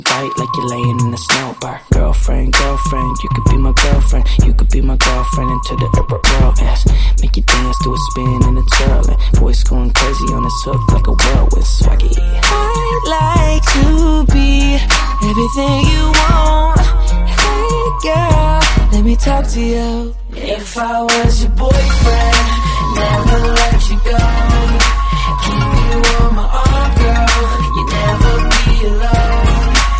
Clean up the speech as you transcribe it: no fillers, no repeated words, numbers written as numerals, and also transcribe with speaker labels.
Speaker 1: Tight like you're laying in the snow bar. Girlfriend, girlfriend, you could be my girlfriend. You could be my girlfriend until the world ends. Make you dance to a spin and a twirling. Voice going crazy on this hook like a whirlwind swaggy.
Speaker 2: I'd like to be everything you want. Hey girl, let me talk to you.
Speaker 1: If I was your boyfriend,